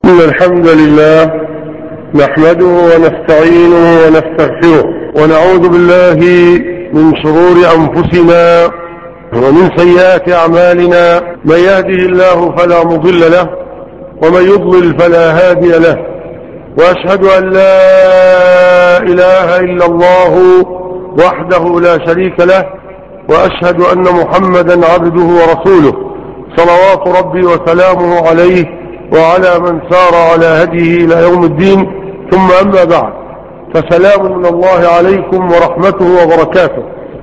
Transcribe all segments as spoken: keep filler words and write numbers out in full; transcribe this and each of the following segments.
إن الحمد لله نحمده ونستعينه ونستغفره ونعوذ بالله من شرور أنفسنا ومن سيئات أعمالنا. من يهده الله فلا مضل له ومن يضلل فلا هادي له، وأشهد أن لا إله إلا الله وحده لا شريك له، وأشهد أن محمدا عبده ورسوله صلوات ربي وسلامه عليه وعلى من سار على هديه إلى يوم الدين. ثم أما بعد، فسلام من الله عليكم ورحمته وبركاته،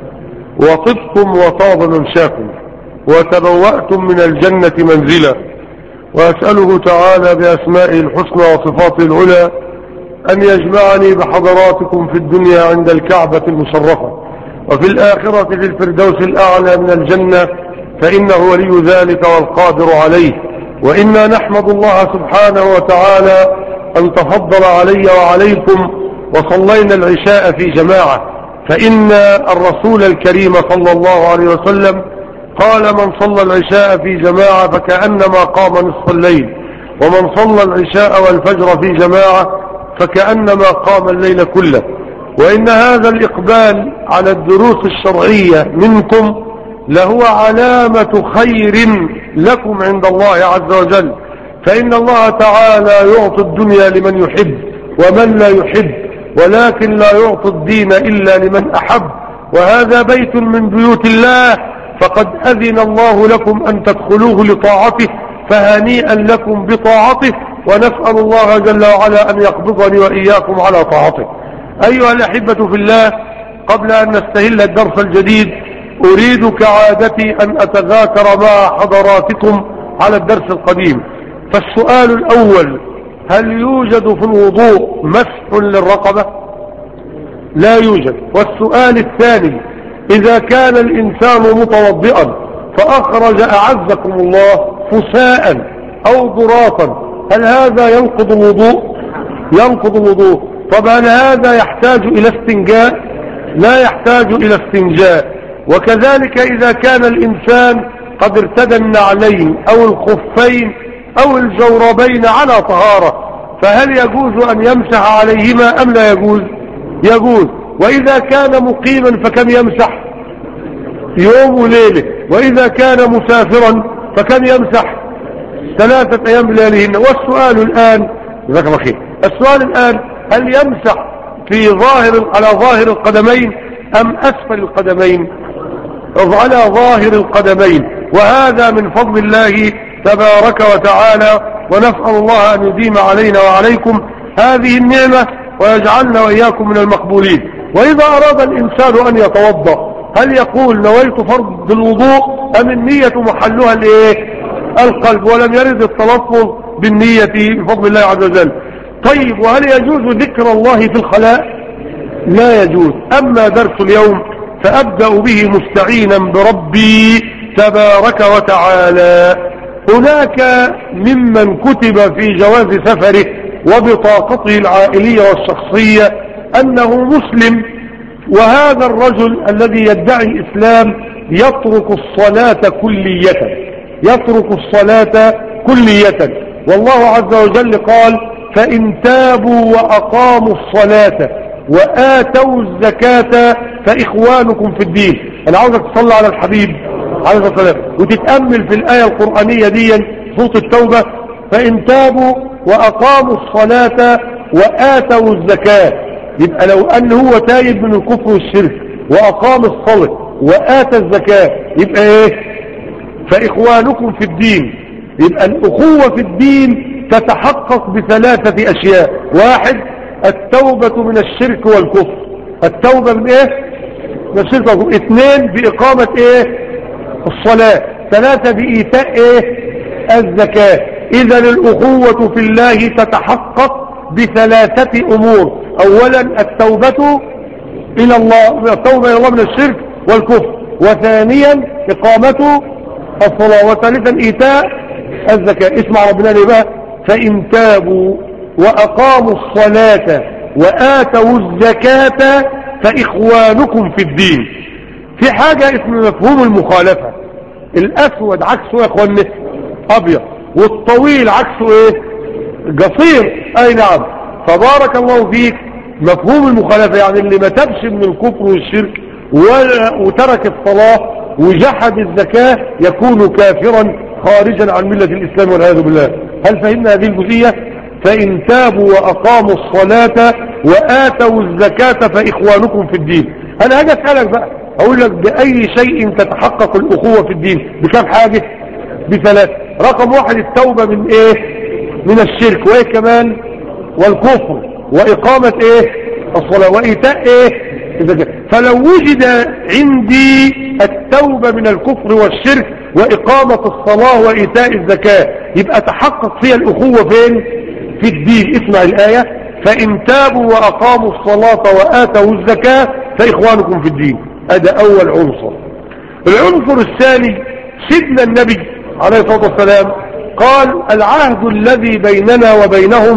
وطبتم وطاب ممشاكم وتبوأتم من الجنة منزلا. وأسأله تعالى بأسمائه الحسنى وصفاته العلى أن يجمعني بحضراتكم في الدنيا عند الكعبة المشرفة، وفي الآخرة في الفردوس الأعلى من الجنة، فإنه ولي ذلك والقادر عليه. وإنا نحمد الله سبحانه وتعالى أن تفضل علي وعليكم وصلينا العشاء في جماعة، فإن الرسول الكريم صلى الله عليه وسلم قال: من صلى العشاء في جماعة فكأنما قام نصف الليل، ومن صلى العشاء والفجر في جماعة فكأنما قام الليل كله. وإن هذا الإقبال على الدروس الشرعية منكم لهو علامة خير لكم عند الله عز وجل، فإن الله تعالى يعطي الدنيا لمن يحب ومن لا يحب، ولكن لا يعطي الدين إلا لمن أحب. وهذا بيت من بيوت الله، فقد أذن الله لكم أن تدخلوه لطاعته، فهنيئا لكم بطاعته، ونسأل الله جل وعلا أن يقبضني وإياكم على طاعته. أيها الأحبة في الله، قبل أن نستهل الدرس الجديد أريد كعادتي أن أتذاكر مع حضراتكم على الدرس القديم. فالسؤال الأول: هل يوجد في الوضوء مسح للرقبة؟ لا يوجد. والسؤال الثاني: إذا كان الإنسان متوضئا فأخرج أعزكم الله فساء أو ضراطا، هل هذا ينقض الوضوء؟ ينقض الوضوء. طبعا هذا يحتاج إلى استنجاء؟ لا يحتاج إلى استنجاء. وكذلك إذا كان الإنسان قد ارتدى النعلين أو الخفين أو الجوربين على طهارة، فهل يجوز أن يمسح عليهما أم لا يجوز؟ يجوز. وإذا كان مقيما فكم يمسح؟ يوم وليلة. وإذا كان مسافرا فكم يمسح؟ ثلاثة أيام بلياليهن. والسؤال الآن جزاك الله خير، السؤال الآن: هل يمسح في ظاهر على ظاهر القدمين أم أسفل القدمين؟ على ظاهر القدمين. وهذا من فضل الله تبارك وتعالى، ونسأل الله أن يديم علينا وعليكم هذه النعمة ويجعلنا وإياكم من المقبولين. وإذا أراد الإنسان أن يتوضأ هل يقول نويت فرض الوضوء أم النية محلها الايه؟ القلب، ولم يرد التلفظ بالنية بفضل الله عز وجل. طيب، وهل يجوز ذكر الله في الخلاء؟ لا يجوز. أما درس اليوم فأبدأ به مستعينا بربي تبارك وتعالى. هناك ممن كتب في جواز سفره وبطاقته العائلية والشخصية أنه مسلم، وهذا الرجل الذي يدعي الإسلام يترك الصلاة كلية، يترك الصلاة كلية. والله عز وجل قال: فإن تابوا وأقاموا الصلاة وآتوا الزكاة فإخوانكم في الدين. أنا عاوزك تصلي على الحبيب عليه الصلاة والسلام وتتأمل في الآية القرآنية دي سورة التوبة: فإن تابوا وأقاموا الصلاة وآتوا الزكاة. يبقى لو أن هو تايب من الكفر والشرك وأقام الصلاة وآتى الزكاة يبقى إيه؟ فإخوانكم في الدين. يبقى الأخوة في الدين تتحقق بثلاثة أشياء: واحد، التوبة من الشرك والكفر، التوبة من ايه؟ من الشرك والكفر. اثنين، بإقامة ايه؟ الصلاة. ثلاثة، بإيتاء ايه؟ الزكاة. إذا الأخوة في الله تتحقق بثلاثة أمور: أولا التوبة إلى الله، التوبة إلى الله من الشرك والكفر، وثانيا إقامة الصلاة، وثالثا إيتاء الزكاة. اسمع ربنا ليه بقى: فإن تابوا وأقاموا الصلاة وآتوا الزكاة فإخوانكم في الدين. في حاجة اسم مفهوم المخالفة. الأسود عكسه يا أخواننا أبيض، والطويل عكسه إيه؟ قصير. اي نعم. فبارك الله فيك. مفهوم المخالفة يعني اللي ما تبش من الكفر والشرك وترك الصلاة وجحد الزكاة يكون كافرا خارجا عن ملة الإسلام والعياذ بالله. هل فهمنا هذه الجزئية؟ فإن تابوا وأقاموا الصلاة وآتوا الزكاة فإخوانكم في الدين. أنا هاجي أسألك بقى، أقول لك بأي شيء تتحقق الأخوة في الدين؟ بكم حاجة؟ بثلاث. رقم واحد التوبة من إيه؟ من الشرك. وإيه كمان؟ والكفر وإقامة إيه؟ الصلاة وإيتاء إيه؟ الزكاة. فلو وجد عندي التوبة من الكفر والشرك وإقامة الصلاة وإيتاء الزكاة يبقى تحقق فيها الأخوة فين؟ في الدين. اسمع الآية: فإن تابوا وأقاموا الصلاة وآتوا الزكاة فإخوانكم في الدين. هذا أول عنصر. العنصر الثاني سيدنا النبي عليه الصلاة والسلام قال: العهد الذي بيننا وبينهم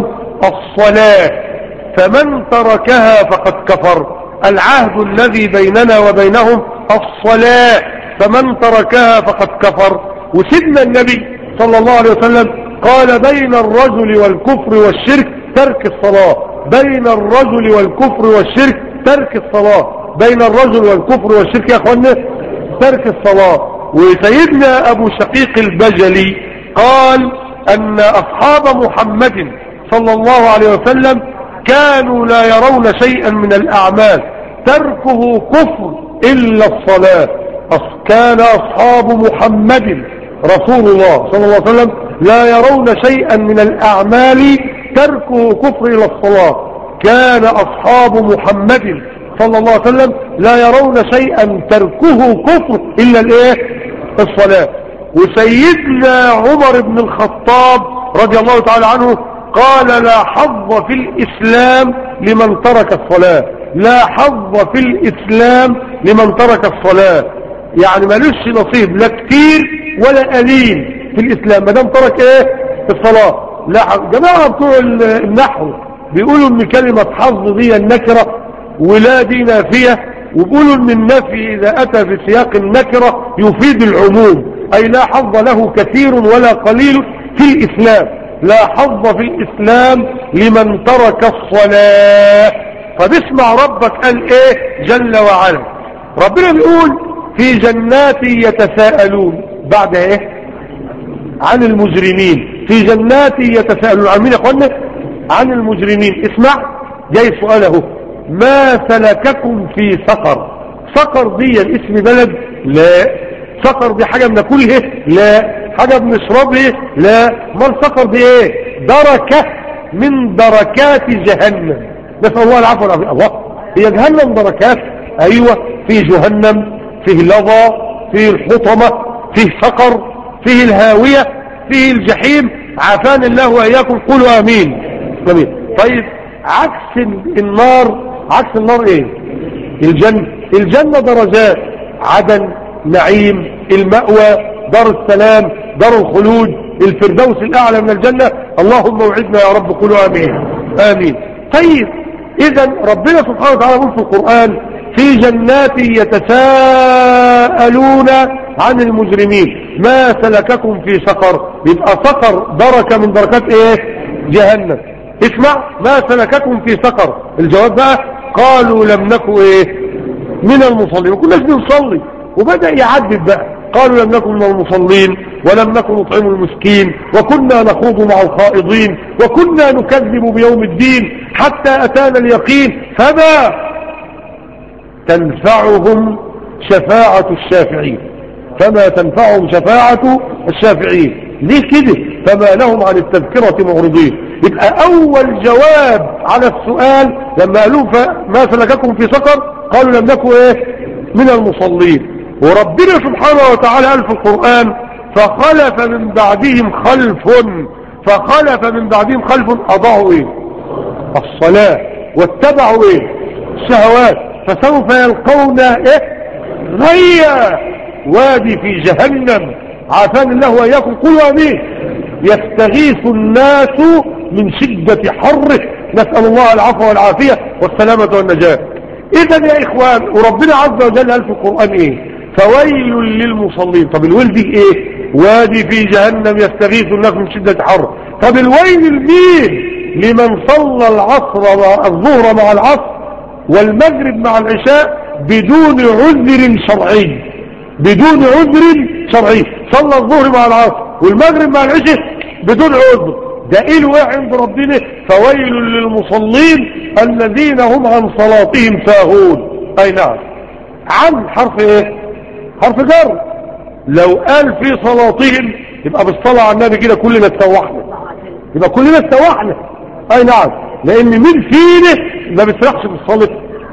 الصلاة فمن تركها فقد كفر. العهد الذي بيننا وبينهم الصلاة فمن تركها فقد كفر. وسيدنا النبي صلى الله عليه وسلم قال: بين الرجل والكفر والشرك ترك الصلاة. بين الرجل والكفر والشرك ترك الصلاة. بين الرجل والكفر والشرك يا اخوانا ترك الصلاة. وسيدنا ابو شقيق البجلي قال ان اصحاب محمد صلى الله عليه وسلم كانوا لا يرون شيئا من الاعمال تركه كفر الا الصلاة. كان اصحاب محمد رسول الله صلى الله عليه وسلم لا يرون شيئا من الاعمال تركه كفر الا الصلاة. كان اصحاب محمد صلى الله عليه وسلم لا يرون شيئا تركه كفر الا الايه؟ الصلاة. وسيدنا عمر بن الخطاب رضي الله تعالى عنه قال: لا حظ في الاسلام لمن ترك الصلاة. لا حظ في الاسلام لمن ترك الصلاة. يعني مالوش نصيب لا كتير ولا قليل في الاسلام ما دام ترك ايه؟ الصلاة. لا جماعة بتوع النحو بيقولوا ان كلمة حظ دي النكرة ولا دي نافية، وبيقولوا ان النفي اذا اتى في سياق النكرة يفيد العموم، اي لا حظ له كثير ولا قليل في الاسلام. لا حظ في الاسلام لمن ترك الصلاة. فباسمع ربك قال ايه جل وعلا؟ ربنا بيقول: في جنات يتساءلون. بعد ايه؟ عن المجرمين. في جنات يتساءلون عن مين يا اخوانا؟ عن المجرمين. اسمع جاي السؤال اهو: ما سلككم في سقر؟ سقر دي اسم بلد؟ لا. سقر دي حاجة بناكلها؟ لا. حاجة بنشربها؟ لا. ما السقر دي ايه؟ دركة من دركات جهنم. نسأل الله العفو والعافية. الله، هي جهنم دركات؟ ايوه، في جهنم فيه لظى، فيه الحطمة، فيه سقر، فيه الهاوية، فيه الجحيم. عافان الله واياكم. قولوا امين. امين. طيب عكس النار، عكس النار ايه؟ الجنة. الجنة درجات: عدن، نعيم، المأوى، دار السلام، دار الخلود، الفردوس الاعلى من الجنة. اللهم وعدنا يا رب. قولوا امين. امين. طيب اذا ربنا سبحانه وتعالى يقول في القرآن: في جنات يتساءلون عن المجرمين ما سلككم في سقر. يبقى سقر دركة من دركات ايه؟ جهنم. اسمع: ما سلككم في سقر. الجواب بقى: قالوا لم نكن ايه؟ من المصلين. ما كناش بنصلي. وبدأ يعدد بقى: قالوا لم نكن من المصلين، ولم نكن نطعم المسكين، وكنا نخوض مع الخائضين، وكنا نكذب بيوم الدين حتى أتانا اليقين فما تنفعهم شفاعة الشافعين. فما تنفعهم شفاعة الشافعين. ليه كده؟ فما لهم عن التذكرة معرضين. يبقى أول جواب على السؤال لما قالوا ما سلككم في سقر قالوا لم نكن ايه؟ من المصلين. وربنا سبحانه وتعالى قال في القرآن: فخلف من بعدهم خلف فخلف من بعدهم خلف أضاعوا ايه؟ الصلاة واتبعوا ايه؟ الشهوات فسوف يلقون ايه؟ غيا. وادي في جهنم. عافان الله واياكم. قولوا امين. يستغيث الناس من شدة حره. نسأل الله العفو والعافية والسلامة والنجاة. اذا يا اخوان، وربنا عز وجل قال في القرآن ايه؟ فويل للمصلين. طب الويل دي ايه؟ وادي في جهنم يستغيث الناس من شدة حره طب الويل لمين؟ لمن صلى العصر مع الظهر مع العصر والمغرب مع العشاء بدون عذر شرعي، بدون عذر شرعي. صلى الظهر مع العصر والمغرب مع العشاء بدون عذر، ده ايه الواقع عند ربنا؟ فويل للمصلين الذين هم عن صلاتهم ساهون. اي نعم. عن حرف ايه؟ حرف جر. لو قال في صلاتهم يبقى بالصلاة على النبي كده كلنا اتسوحنا، يبقى كلنا اتسوحنا. اي نعم، لان مين فينا ما بيسرحش في الصلاة؟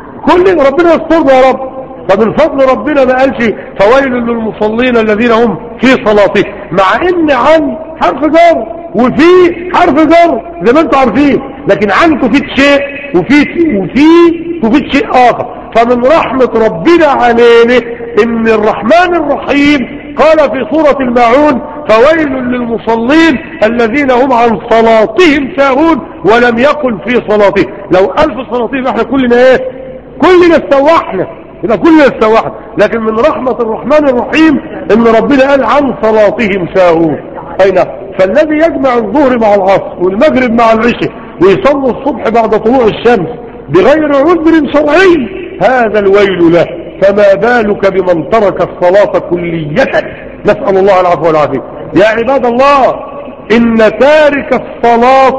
كل ربنا يسترنا يا رب. طب الفضل ربنا ما قالش فويل للمصلين الذين هم في صلاتهم، مع ان عن حرف جر وفي حرف جر زي ما انتم عارفين، لكن عن تفيد شيء وفي وفي تفيد شيء اخر. فمن رحمة ربنا علينا ان الرحمن الرحيم قال في سورة الماعون فويل للمصلين الذين هم عن صلاتهم ساهون، ولم يقل في صلاتهم. لو قال في صلاتهم احنا كلنا ايه؟ كلنا استوحنا، يبقى كلنا استوحنا. لكن من رحمة الرحمن الرحيم ان ربنا قال عن صلاتهم ساهون. اين فالذي يجمع الظهر مع العصر والمغرب مع العشاء ويصلي الصبح بعد طلوع الشمس بغير عذر شرعي هذا الويل له، فما بالك بمن ترك الصلاة كلية؟ نسأل الله العفو والعافية. يا عباد الله، إن تارك الصلاة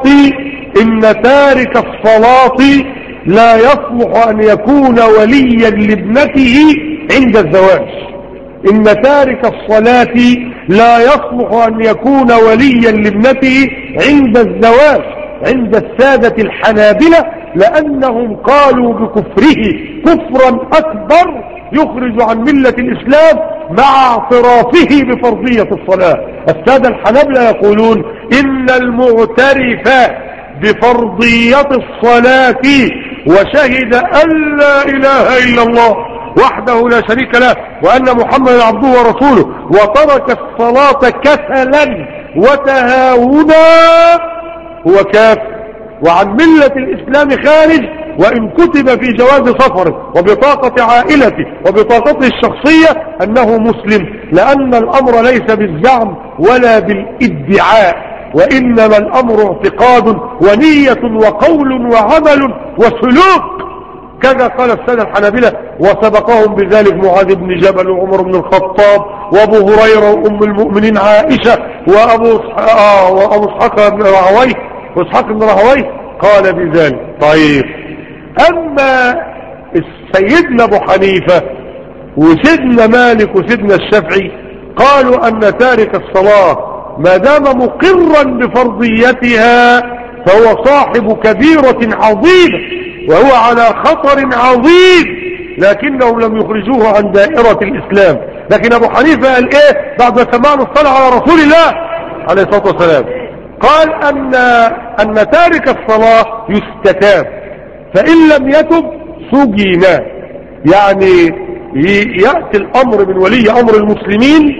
إن تارك الصلاة لا يصلح أن يكون وليا لابنته عند الزواج. إن تارك الصلاة لا يصلح أن يكون وليا لابنته عند الزواج عند السادة الحنابلة، لأنهم قالوا بكفره كفرا أكبر يخرج عن ملة الإسلام مع اعترافه بفرضية الصلاة. السادة الحنابلة يقولون إن المعترف بفرضية الصلاة وشهد أن لا إله إلا الله وحده لا شريك له وأن محمدا عبده ورسوله وترك الصلاة كسلا وتهاونا هو كافر وعن ملة الإسلام خارج، وإن كتب في جواز سفره وبطاقة عائلته وبطاقته الشخصية أنه مسلم، لأن الأمر ليس بالزعم ولا بالادعاء، وإنما الأمر اعتقاد ونية وقول وعمل وسلوك، كذا قال السادة الحنابلة. وسبقهم بذلك معاذ بن جبل وعمر بن الخطاب وابو هريرة وام المؤمنين عائشة وابو آه وابو اسحاق بن راهويه واسحاق بن راهويه قال بذلك. طيب، اما سيدنا ابو حنيفة وسيدنا مالك وسيدنا الشافعي قالوا ان تارك الصلاة ما دام مقرا بفرضيتها فهو صاحب كبيرة عظيمة وهو على خطر عظيم، لكنهم لم يخرجوه عن دائرة الإسلام. لكن أبو حنيفة قال إيه بعد ما سمعنا الصلاة على رسول الله عليه الصلاة والسلام؟ قال أن أن تارك الصلاة يستتاب، فإن لم يتب سجن. يعني يأتي الأمر من ولي أمر المسلمين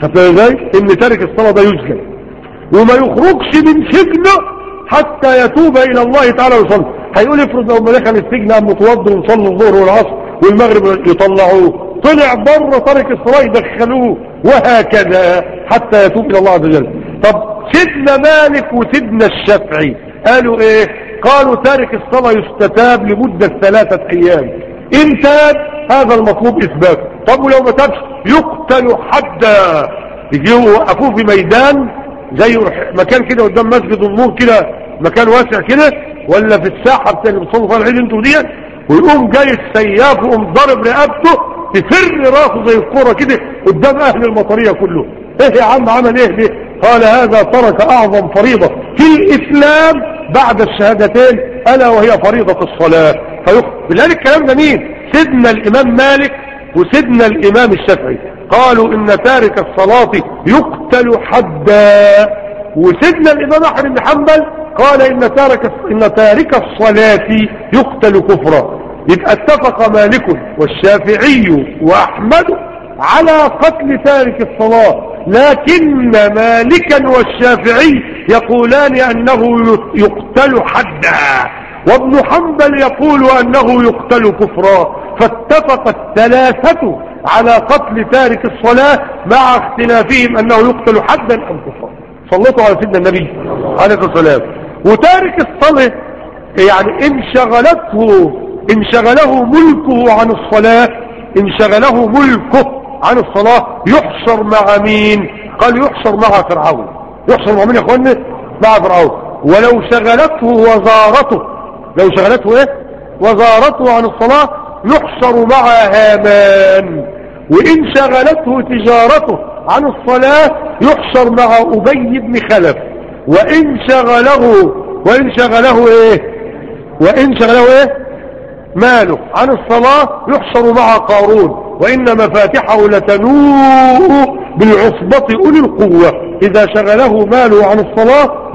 إن تارك الصلاة ده يسجن وما يخرجش من سجنه حتى يتوب إلى الله تعالى ويصلي. هيقول افرض لو ما دخل السجن قام متوضي وصلي الظهر والعصر والمغرب يطلعوه، طلع بره تارك الصلاة يدخلوه، وهكذا حتى يتوب إلى الله عز وجل. طب سيدنا مالك وسيدنا الشافعي قالوا ايه؟ قالوا تارك الصلاة يستتاب لمدة ثلاثة ايام، ان تاب هذا المطلوب اثباته. طب ولو ما تابش يقتل حدا، يجيوا يوقفوه في ميدان زي مكان كده قدام مسجد النور كده، مكان واسع كده، ولا في الساحة بتاع اللي بتصلوا فيها العيد انتوا دي، ويقوم جاي السياف ويقوم ضارب رقبته تفر راسه زي الكوره كده قدام اهل المطريه كله. ايه يا عم عمل ايه ده؟ قال هذا ترك اعظم فريضة في الاسلام بعد الشهادتين الا وهي فريضة الصلاة. بالله الكلام ده مين؟ سيدنا الامام مالك وسيدنا الامام الشافعي قالوا ان تارك الصلاة يقتل حدا، وسيدنا الامام احمد بن حنبل قال ان تارك ان تارك الصلاة يقتل كفرا. يبقى اتفق مالك والشافعي واحمد على قتل تارك الصلاة، لكن مالكا والشافعي يقولان انه يقتل حدا، وابن حنبل يقول انه يقتل كفرا. فاتفق الثلاثة على قتل تارك الصلاة مع اختلافهم انه يقتل حدا ام كفرا. صليتوا على سيدنا النبي عليه الصلاة والسلام. وتارك الصلاة يعني انشغلته انشغله ملكه عن الصلاة، انشغله ملكه عن الصلاة، يحشر مع مين؟ قال يحشر مع فرعون. يحشر مع مين يا اخوانا؟ مع فرعون. ولو شغلته وزارته، لو شغلته ايه؟ وزارته عن الصلاة يحشر مع هامان. وإن شغلته تجارته عن الصلاة يحشر مع أبي بن خلف. وإن شغله وإن شغله ايه وإن شغله ايه ماله عن الصلاة يحشر مع قارون. وإن مفاتحه لتنوء بالعصبة أولي القوة. إذا شغله ماله عن الصلاة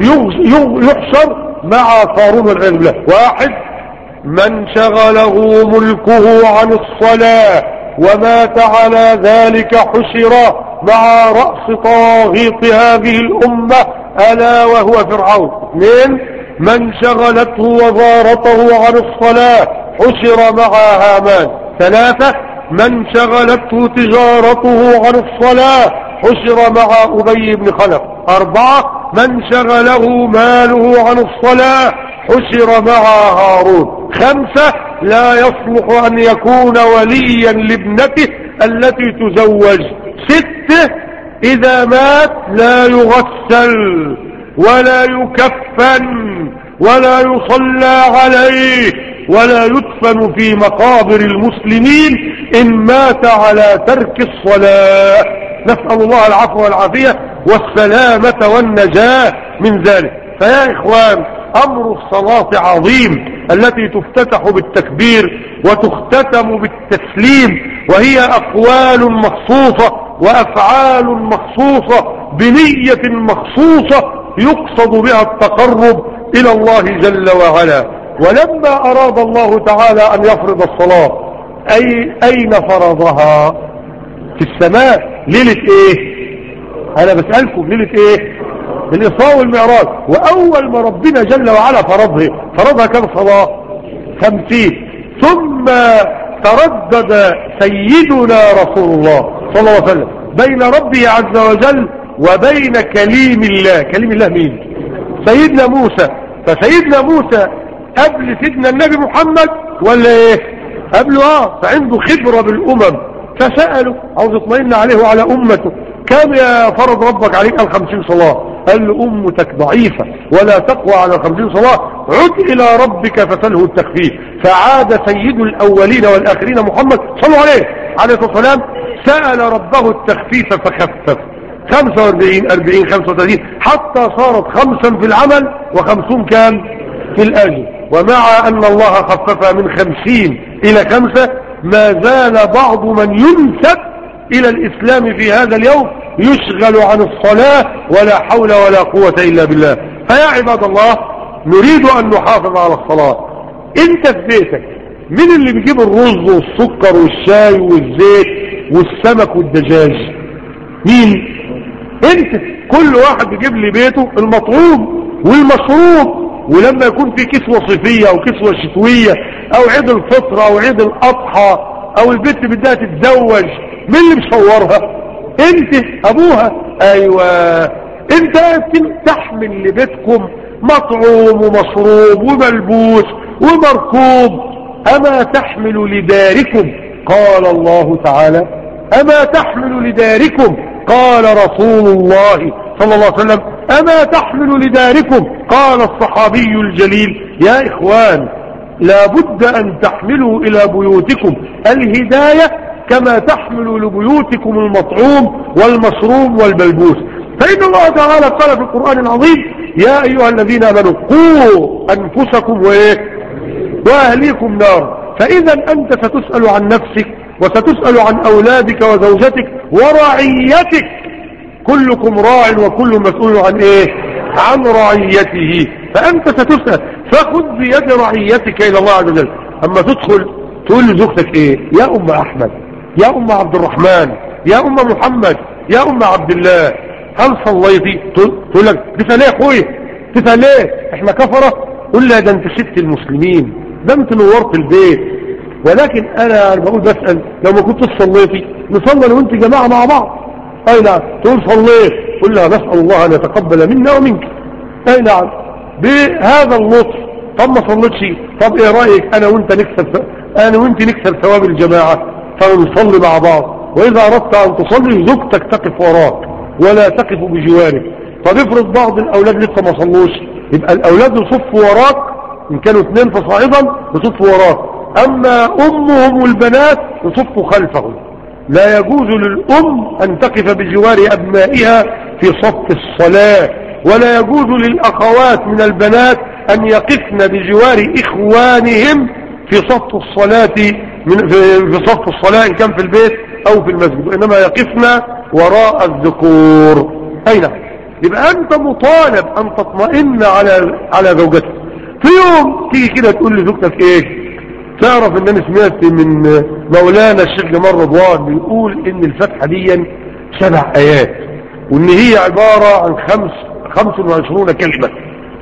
يحشر مع قارون والعياذ بالله. واحد من شغله ملكه عن الصلاة ومات على ذلك حشر مع رأس طاغيط هذه الأمة ألا وهو فرعون. اثنين من شغلته وزارته عن الصلاة حشر مع هامان. ثلاثة من شغلته تجارته عن الصلاة حشر مع أبي بن خلف. أربعة من شغله ماله عن الصلاة حشر مع هارون. خمسة لا يصلح أن يكون وليا لابنته التي تزوج. ستة إذا مات لا يغسل ولا يكفن ولا يصلى عليه ولا يدفن في مقابر المسلمين إن مات على ترك الصلاة. نسأل الله العفو والعافية والسلامة والنجاة من ذلك. فيا إخوان أمر الصلاة عظيم، التي تفتتح بالتكبير وتختتم بالتسليم، وهي أقوال مخصوصة وأفعال مخصوصة بنية مخصوصة يقصد بها التقرب إلى الله جل وعلا. ولما أراد الله تعالى أن يفرض الصلاة أي أين فرضها؟ في السماء. ليلة إيه؟ أنا بسألكم ليلة إيه؟ الإسراء والمعراج. وأول ما ربنا جل وعلا فرضها فرضها كم صلاة؟ خمسين. ثم تردد سيدنا رسول الله صلى الله عليه وسلم بين ربه عز وجل وبين كليم الله. كليم الله مين؟ سيدنا موسى. فسيدنا موسى قبل سيدنا النبي محمد ولا ايه؟ قبله. اه فعنده خبرة بالامم. فسأله عاوز يطمئن عليه وعلى امته كم يا فرض ربك عليك؟ قال خمسين صلاة. قال له امتك ضعيفة ولا تقوى على خمسين صلاة، عد الى ربك فسأله التخفيف. فعاد سيد الاولين والاخرين محمد صلى الله عليه عليه الصلاة والسلام سأل ربه التخفيف فخفف. خمسة واربعين أربعين خمسة وثلاثين حتى صارت خمسا في العمل وخمسون كان في الأجر. ومع أن الله خففها من خمسين إلى خمسة ما زال بعض من ينسب إلى الإسلام في هذا اليوم يشغل عن الصلاة ولا حول ولا قوة إلا بالله. فيا عباد الله نريد أن نحافظ على الصلاة. انت في بيتك من اللي بيجيب الرز والسكر والشاي والزيت والسمك والدجاج؟ مين؟ انت. كل واحد بيجيب لي بيته المطعوم والمشروب. ولما يكون في كسوة صيفية او كسوة شتوية او عيد الفطر او عيد الاضحى او البنت بدها تتزوج، مين اللي مصورها؟ انت ابوها. ايوه انت تحمل لبيتكم مطعوم ومشروب وملبوس ومركوب. اما تحمل لداركم قال الله تعالى، اما تحمل لداركم قال رسول الله صلى الله عليه وسلم، اما تحمل لداركم قال الصحابي الجليل. يا اخوان لابد ان تحملوا الى بيوتكم الهداية كما تحملوا لبيوتكم المطعوم والمشروب والملبوس. فإن الله تعالى قال في القرآن العظيم يا أيها الذين آمنوا قوا أنفسكم وإيه وأهليكم نار. فإذا أنت ستسأل عن نفسك وستسأل عن أولادك وزوجتك ورعيتك. كلكم راع وكل مسؤول عن إيه؟ عن رعيته. فأنت ستسأل. فخذ بيد رعيتك إلى الله عز وجل. أما تدخل تقول لزوجتك إيه؟ يا أم أحمد، يا أم عبد الرحمن، يا أم محمد، يا أم عبد الله، هل صليتي؟ تقول لك تسأل ايه يا اخويا؟ تسأل ايه؟ احنا كفرة؟ قول لها ده انت ست المسلمين، ده انت نورت البيت. ولكن انا بقول بسأل لو ما كنت صليتي نصلي انا وانت جماعة مع بعض. اي نعم. تقول صليت. قل لها نسأل الله أن يتقبل منا ومنك. أي نعم بهذا اللطف. طب ما صلتش، طب ايه رأيك انا وانت نكسب انا وانت نكسب ثواب الجماعة فنصلي مع بعض، واذا اردت ان تصلي زوجتك تقف وراك ولا تقف بجوارك. طب افرض بعض الاولاد لسه ما صلوش، يبقى الاولاد يصفوا وراك ان كانوا اثنين فصاعدا يصفوا وراك، اما امهم والبنات يصفوا خلفهم. لا يجوز للام ان تقف بجوار ابنائها في صف الصلاة، ولا يجوز للاخوات من البنات ان يقفن بجوار اخوانهم في صف الصلاة من في صف الصلاة ان كان في البيت او في المسجد، وانما يقفن وراء الذكور. اين يبقى انت مطالب ان تطمئن على على زوجتك. في يوم تيجي كده تقول لزوجتك ايه؟ تعرف ان انا سمعت من مولانا الشيخ جمال رضوان بيقول ان الفتحة دي سبع ايات، وان هي عبارة عن خمس خمس وعشرون كلمة،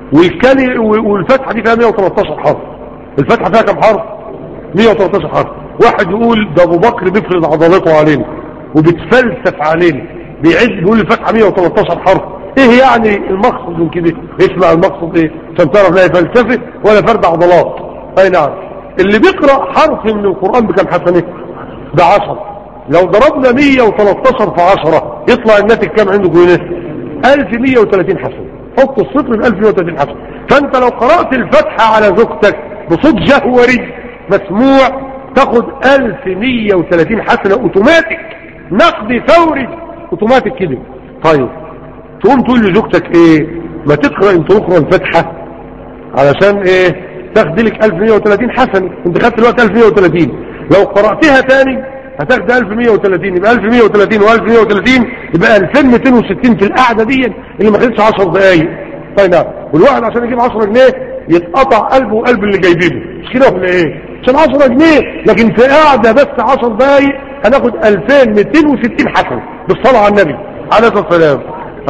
والفتحة دي فيها مئة وثلاثة عشر حرف. الفتحة فيها كم حرف؟ مئة وثلاثة عشر حرف. واحد يقول ده ابو بكر بيفرض عضلاته علينا وبتفلسف علينا، بيعد بيقول الفتحة مئة وثلاثة عشر حرف. ايه يعني المقصد من كده؟ اسمع المقصد ايه عشان تعرف لا فلسفه ولا فرد عضلات. اي نعم. اللي بيقرأ حرف من القرآن بكم حسنه؟ بعشر. لو ضربنا مئة وثلاثة عشر في عشرة يطلع الناتج كام عندكم هنا؟ ألف ومئة وثلاثين حسنه. حط الصفر ب ألف ومئة وثلاثين حسنه. فانت لو قرأت الفتحة على زوجتك بصوت جهوري مسموع تاخد ألف ومئة وثلاثين حسنه اوتوماتيك، نقد فوري اوتوماتيك كده. طيب تقوم تقول لزوجتك ايه؟ ما تقرأ انت اخرى الفتحة علشان ايه؟ تاخد لك ألف ومئة وثلاثين حسنه. انت خدت الوقت ألف ومئة وثلاثين، لو قرأتها تاني هتاخد ألف ومئة وثلاثين، يبقى ألف ومئة وثلاثين وألف ومئة وثلاثين يبقى ألفين ومئتين وستين في القعده دي اللي ما خدتش عشر دقايق. طيب نعم. والواحد عشان يجيب عشرة جنيه يتقطع قلبه وقلب اللي جايبينه، مش كده ولا ايه؟ عشان عشرة جنيه، لكن في قعده بس عشر دقايق هناخد ألفين ومئتين وستين حسنه بالصلاه على النبي عليه الصلاه والسلام.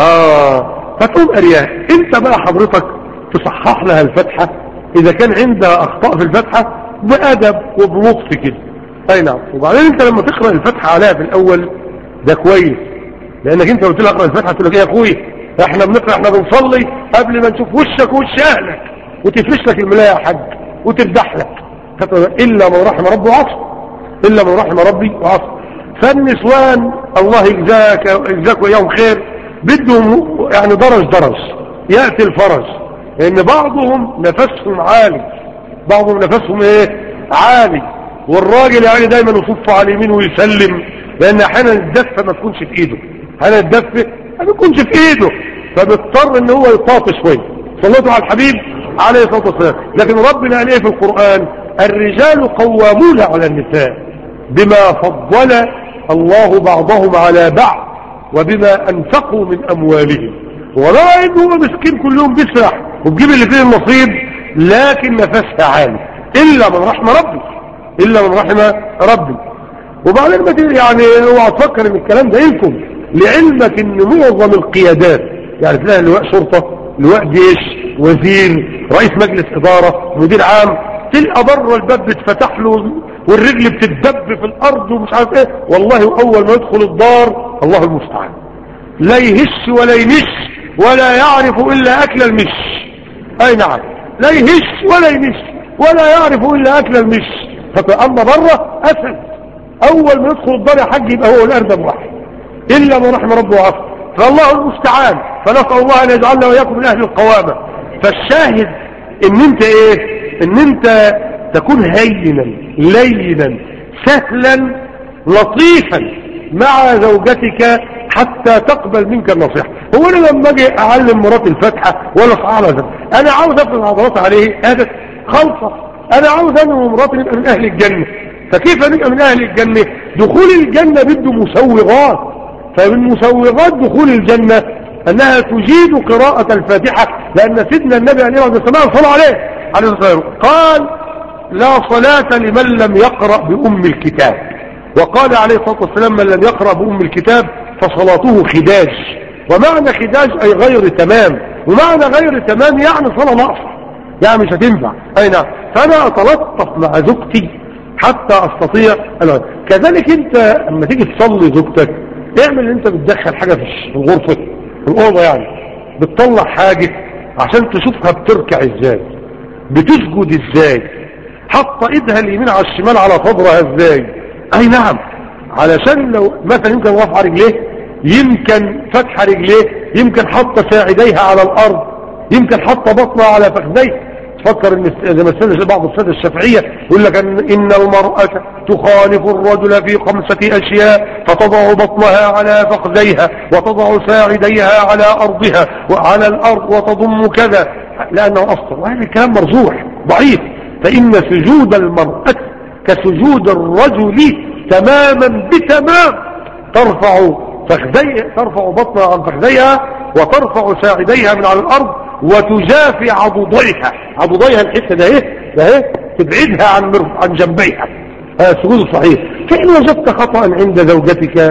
اه فتقوم قريها انت بقى حضرتك تصحح لها الفتحه اذا كان عندها اخطاء في الفتحه بادب وبلطف كده. اي نعم. وبعدين انت لما تقرا الفتحه عليها في الاول ده كويس، لانك انت قلت لها اقرا الفتحه تقول لك ايه يا اخوي احنا بنقرا احنا بنصلي قبل ما نشوف وشك ووش اهلك وتفرش لك الملايه يا حاج وتفتح لك، الا من رحم ربي وعصر، الا من رحم ربي وعصر. فالنسوان الله يجزاك يجزاك وياهم خير بدهم يعني درج درج ياتي الفرج، لان بعضهم نفسهم عالي، بعضهم نفسهم ايه عالي، والراجل يعني دايما يصف على اليمين ويسلم، لان احيانا الدفه ما تكونش في ايده، احيانا الدفه ما تكونش في ايده فبيضطر ان هو يطاط شويه. صلوا على الحبيب عليه الصلاه والسلام. لكن ربنا قال ايه في القران؟ الرجال قوامون على النساء بما فضل الله بعضهم على بعض وبما انفقوا من اموالهم. ولا انه هو مسكين كل يوم بيسرح وبجيب اللي فيه النصيب، لكن نفسها عالي الا من رحم ربي، الا من رحم ربي. وبعدين ما يعني اوعى تفكر ان الكلام ده لكم، لعلمك ان معظم القيادات يعني تلاقي لواء شرطه، لواء جيش، وزير، رئيس مجلس اداره، مدير عام، تلقى بره الباب بتفتح له والرجل بتتدب في الارض ومش عارف ايه. والله اول ما يدخل الدار الله المستعان لا يهش ولا ينش ولا يعرف الا اكل المش. اي نعم. لا يهش ولا ينش ولا يعرف الا اكل المش. فاما بره اسد اول ما يدخل الدار يا حاج يبقى هو الارنب واحد الا من رحم ربه وعصر. فالله المستعان. فنسال الله ان يجعلنا واياكم من اهل القوامه. فالشاهد ان انت ايه؟ ان انت تكون هينا لينا سهلا لطيفا مع زوجتك حتى تقبل منك النصيحة. هو انا لما اجي اعلم مراتي الفاتحة ولا صعالة انا عاوز افرض عضلات عليه هذا خلصة. انا عاوز انا ومراتي نبقى من اهل الجنة. فكيف نبقى من اهل الجنة؟ دخول الجنة بده مسوغات. فمن مسوغات دخول الجنة انها تجيد قراءة الفاتحة، لان سيدنا النبي عليه الصلاة والسلام صلى عليه عليه الصلاة والسلام قال لا صلاة لمن لم يقرأ بأم الكتاب، وقال عليه الصلاة والسلام من لم يقرأ بأم الكتاب فصلاته خداج. ومعنى خداج أي غير تمام، ومعنى غير تمام يعني صلاة ناقصة، يعني مش هتنفع. أي نعم. فأنا أتلطف مع زوجتي حتى أستطيع أنا. كذلك أنت لما تيجي تصلي زوجتك اعمل أنت بتدخل حاجة في الغرفة في الأوضة يعني، بتطلع حاجة عشان تشوفها بتركع ازاي، بتسجد ازاي، حاطه ايدها اليمين على الشمال على صدرها ازاي. اي نعم، علشان لو مثلا يمكن رافعه رجليه، يمكن فتح رجليه، يمكن حاطه ساعديها على الارض، يمكن حاطه بطنها على فخذيه. تفكر ان زي ما استاذ بعض الساده الشافعيه يقول لك ان ان المراه تخالف الرجل في خمسه اشياء، فتضع بطنها على فخذيها، وتضع ساعديها على ارضها وعلى الارض، وتضم كذا، لانه اصلا وهذا الكلام مرجوح ضعيف. فان سجود المراه كسجود الرجل تماما بتمام، ترفع فخذيها، ترفع بطنها عن فخذيها، وترفع ساعديها من على الارض، وتجافي عضديها، عضديها الحته ده ايه ده ايه تبعدها عن عن جنبيها. هذا السجود الصحيح. فان وجدت خطا عند زوجتك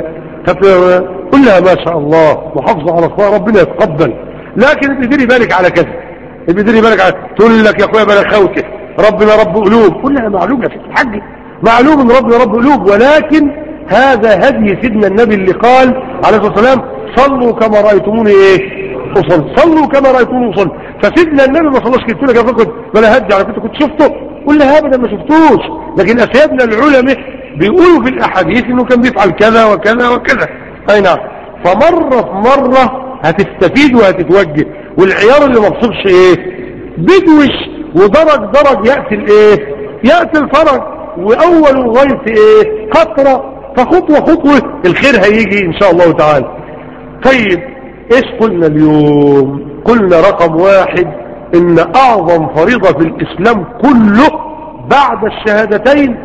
فقل لها ما شاء الله محافظه على الصلاه ربنا يتقبل، لكن اديري بالك على كذا، اديري بالك على، تقول لك يا اخويا بلا خوته ربنا رب قلوب. قل لها معلوم يا ست الحاج، معلوم ان ربنا رب قلوب، ولكن هذا هدي سيدنا النبي اللي قال عليه الصلاه والسلام صلوا كما رايتموني ايه وصل، صلوا كما رايتموني وصل. فسيدنا النبي ما صلاش كده، تقول لك يا فقد بلا هدي على كده كنت شفته، قل لها ابدا ما شفتوش، لكن اسيادنا العلماء بيقولوا في الاحاديث انه كان بيفعل كذا وكذا وكذا. اي نعم. فمره في مره هتستفيد وهتتوجه. والعيار اللي ما بصبش ايه بدوش، ودرج درج ياتي الايه ياتي الفرج، واول الغيث ايه قطره، فخطوه خطوه الخير هيجي ان شاء الله تعالى. طيب ايش قلنا اليوم؟ قلنا رقم واحد ان اعظم فريضة في الاسلام كله بعد الشهادتين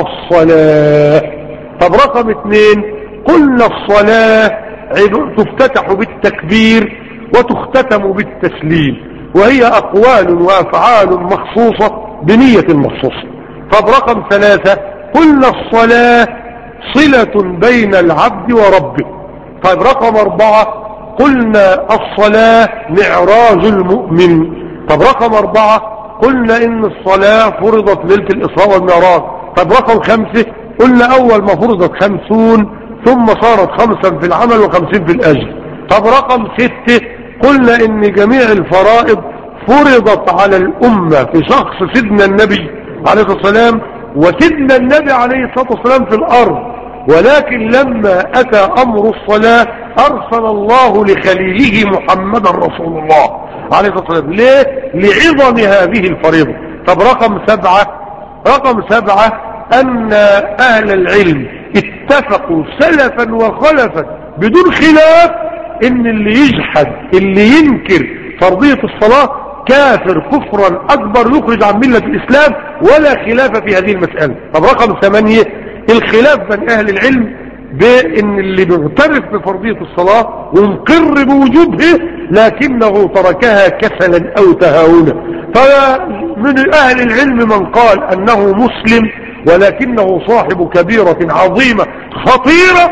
الصلاة. طب رقم اثنين قلنا الصلاة تفتتح بالتكبير وتختتم بالتسليم، وهي اقوال وافعال مخصوصة بنية مخصوصة. طب رقم ثلاثة قلنا الصلاة صلة بين العبد وربه. طيب رقم اربعة قلنا الصلاة معراج المؤمن. طب رقم اربعة قلنا ان الصلاة فرضت ليلة الاسراء والمعراج. طب رقم خمسة قلنا اول ما فرضت خمسون ثم صارت خمسا في العمل وخمسين في الاجر. طب رقم ستة قلنا ان جميع الفرائض فرضت على الامة في شخص سيدنا النبي عليه الصلاة والسلام، وسيدنا النبي عليه الصلاة والسلام في الارض، ولكن لما اتى امر الصلاة ارسل الله لخليله محمدا رسول الله عليه الصلاة والسلام. ليه؟ لعظم هذه الفريضة. طب رقم سبعة رقم سبعة ان اهل العلم اتفقوا سلفا وخلفا بدون خلاف ان اللي يجحد اللي ينكر فرضية الصلاة كافر كفرا اكبر يخرج عن ملة الاسلام، ولا خلاف في هذه المسألة. طب رقم ثمانية الخلاف بين اهل العلم بان اللي بيعترف بفرضية الصلاة ومقر بوجوبها لكنه تركها كسلا او تهاونا. فمن اهل العلم من قال انه مسلم ولكنه صاحب كبيرة عظيمة خطيرة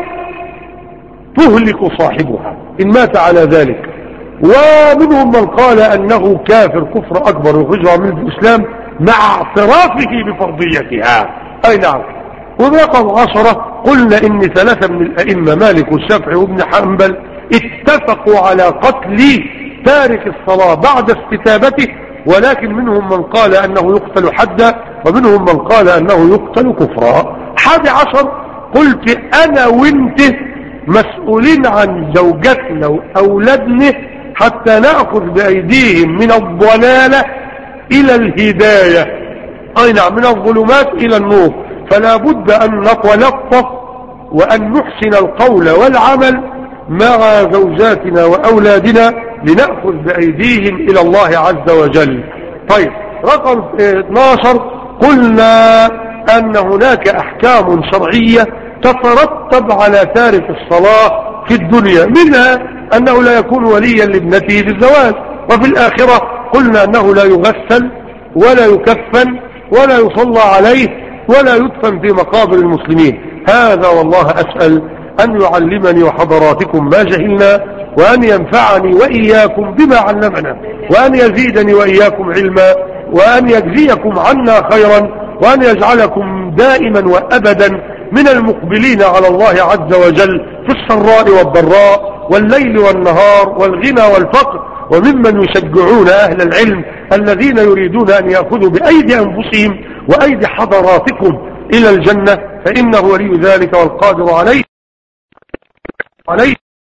تهلك صاحبها ان مات على ذلك، ومنهم من قال انه كافر كفر اكبر يخرجه عن ملة الاسلام مع اعترافه بفرضيتها. اي نعم. ورقم عشرة قلنا ان ثلاثة من الائمة مالك والشافعي وابن حنبل اتفقوا على قتل تارك الصلاة بعد استتابته، ولكن منهم من قال انه يقتل حدا ومنهم من قال انه يقتل كفرا. حادي عشر قلت انا وانت مسؤولين عن زوجتنا واولادنا حتى نأخذ بايديهم من الضلالة الى الهداية. اي نعم، من الظلمات الى النور. فلا بد ان نتلطف وان نحسن القول والعمل مع زوجاتنا واولادنا لنأخذ بايديهم الى الله عز وجل. طيب رقم اثناشر قلنا ان هناك احكام شرعية تترتب على تارك الصلاة في الدنيا، منها انه لا يكون وليا لابنته في الزواج، وفي الاخرة قلنا انه لا يغسل ولا يكفن ولا يصلى عليه ولا يدفن في مقابر المسلمين. هذا والله أسأل أن يعلمني وحضراتكم ما جهلنا، وأن ينفعني وإياكم بما علمنا، وأن يزيدني وإياكم علما، وأن يجزيكم عنا خيرا، وأن يجعلكم دائما وأبدا من المقبلين على الله عز وجل في السراء والضراء والليل والنهار والغنى والفقر، وممن يشجعون أهل العلم الذين يريدون أن يأخذوا بأيدي أنفسهم وأيدي حضراتكم إلى الجنة، فإنه ولي ذلك والقادر عليه عليه